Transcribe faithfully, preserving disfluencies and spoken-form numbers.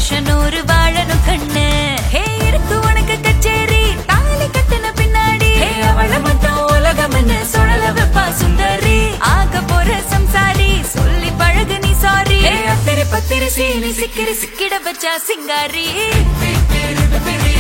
வருஷம் நூறு வாழணும் கண்ணு. ஹே இருக்கு உனக்கு கச்சேரி தாலி கட்டின பின்னாடி. அவளை மட்டும் உலகம் என்ன சுழல வைப்பா சுந்தரி. ஆக போற சம்சாரி சொல்லி பழகு நீ சாரி. அத்திரி பத்திரி சீனி சிக்கிரி சிக்கிட வச்சா சிங்காரி.